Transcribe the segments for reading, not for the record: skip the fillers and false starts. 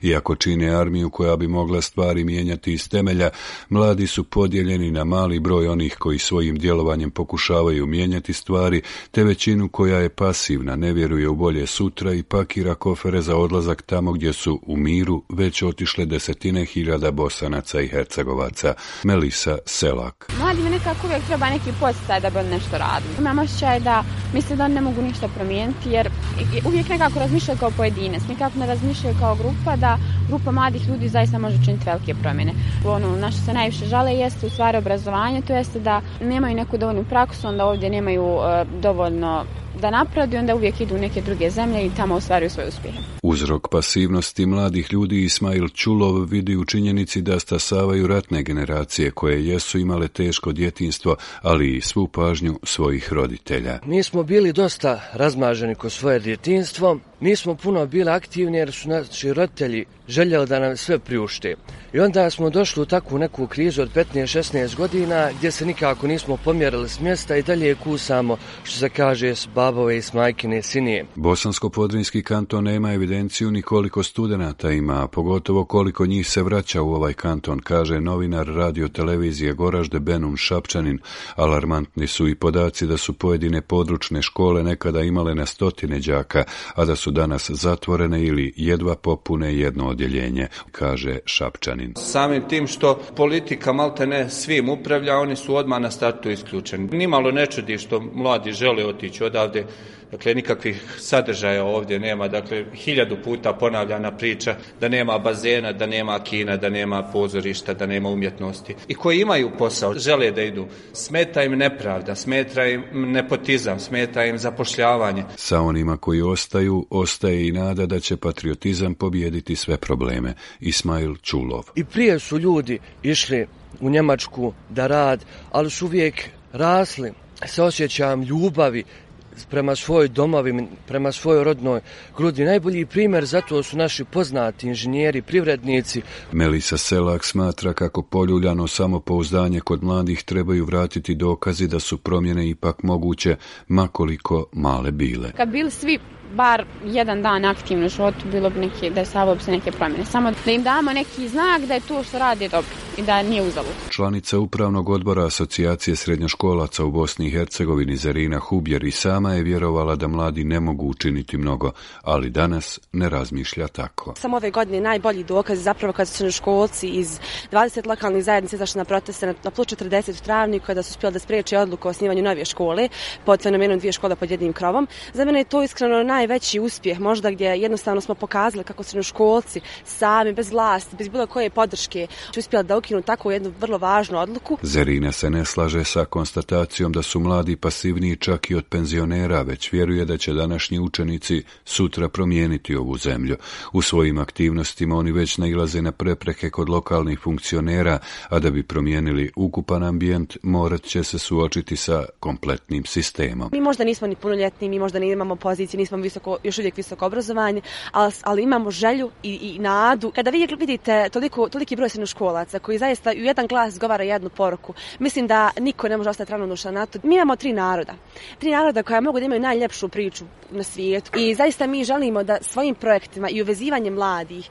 Iako čine armiju koja bi mogla stvari mijenjati iz temelja, mladi su podijeljeni na mali broj onih koji svojim djelovanjem pokušavaju mijenjati stvari, te većinu koja je pasivna, ne vjeruje u bolje sutra i pakira kofere za odlazak tamo gdje su u miru već otišle desetine hiljada Bosanaca i Hercegovaca. Melisa Selak. Mladima nekako uvijek treba neki podsticaj da bi on nešto radili. Imam osjećaj da misle da oni ne mogu ništa promijeniti, jer uvijek nekako razmišljaju kao pojedinac, nikako ne razmišljaju kao grupa, da grupa mladih ljudi zaista može učiniti velike promjene. Na što se najviše žale jeste u stvari obrazovanje, to jeste da nemaju neku dovoljnu praksu, onda ovdje nemaju dovoljno da napredi, onda uvijek idu u neke druge zemlje i tamo ostvaruju svoje uspjehe. Uzrok pasivnosti mladih ljudi Ismail Čulov vidi u činjenici da stasavaju ratne generacije koje jesu imale teško djetinjstvo, ali i svu pažnju svojih roditelja. Mi smo bili dosta razmaženi kroz svoje djetinjstvo, nismo puno bili aktivni jer su naši roditelji željeli da nam sve priušte. I onda smo došli u takvu neku krizu od 15-16 godina gdje se nikako nismo pomjerili s mjesta i dalje kusamo, što se kaže, s babove i s majkine sinije. Bosansko-Podrinjski kanton nema evidenciju ni koliko studenata ima, pogotovo koliko njih se vraća u ovaj kanton, kaže novinar radio televizije Goražde Benun Šapčanin. Alarmantni su i podaci da su pojedine područne škole nekada imale na stotine đaka, a da su danas zatvorene ili jedva popune jedno odjeljenje, kaže Šapčanin. Samim tim što politika maltene svim upravlja, oni su odmah na startu isključeni. Nimalo ne čudi što mladi žele otići odavde. Dakle, nikakvih sadržaja ovdje nema. Dakle, 1000 puta ponavljana priča da nema bazena, da nema kina, da nema pozorišta, da nema umjetnosti. I koji imaju posao, žele da idu. Smeta im nepravda, smeta im nepotizam, smeta im zapošljavanje. Sa onima koji ostaju, ostaje i nada da će patriotizam pobijediti sve probleme. Ismail Čulov. I prije su ljudi išli u Njemačku da rad, ali su uvijek rasli sa osjećajem ljubavi prema svojoj domovini, prema svojoj rodnoj grudi. Najbolji primjer za to su naši poznati inženjeri, privrednici. Melisa Selak smatra kako poljuljano samopouzdanje kod mladih trebaju vratiti dokazi da su promjene ipak moguće, makoliko male bile. Kad bili svi bar jedan dan aktivno u životu, bilo bi dešavalo bi se neke promjene. Samo da im damo neki znak da je to što radi dobro i da nije uzalud. Članica upravnog odbora Asocijacije srednjoškolaca u Bosni i Hercegovini Zarina Hubjer i sama je vjerovala da mladi ne mogu učiniti mnogo, ali danas ne razmišlja tako. Samo ove godine najbolji dokaz zapravo kad su srednjoškolci iz 20 lokalnih zajednica izašli na proteste na plus 40 u travniku kada su uspjeli da spriječe odluku o osnivanju nove škole pod fenomenom 2 škole pod jednim krovom. Za mene je to iskreno najveći uspjeh, možda gdje jednostavno smo pokazali kako srednjoškolci sami, bez vlasti, bez bilo koje podrške, uspjeli da ukinu takvu jednu vrlo važnu odluku. Zarina se ne slaže sa konstatacijom da su mladi pasivniji čak i od penzionera, već vjeruje da će današnji učenici sutra promijeniti ovu zemlju. U svojim aktivnostima oni već nailaze na prepreke kod lokalnih funkcionera, a da bi promijenili ukupan ambijent, morat će se suočiti sa kompletnim sistemom. Mi možda nismo ni punoljetni, mi možda ne imamo poziciju, nismo još uvijek visoko obrazovanje, ali imamo želju i nadu. Kada vidite toliki broj srednjoškolaca koji zaista u jedan glas govara jednu poruku, mislim da niko ne može ostati ravnodušan na to. Mi imamo 3 naroda. 3 naroda koja mogu da imaju najljepšu priču na svijetu. I zaista mi želimo da svojim projektima i uvezivanjem mladih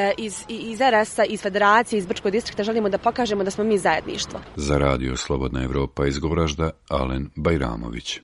iz RS-a, iz Federacije, iz Brčkog distrikta želimo da pokažemo da smo mi zajedništvo. Za radio Slobodna Evropa iz Goražda, Alen Bajramović.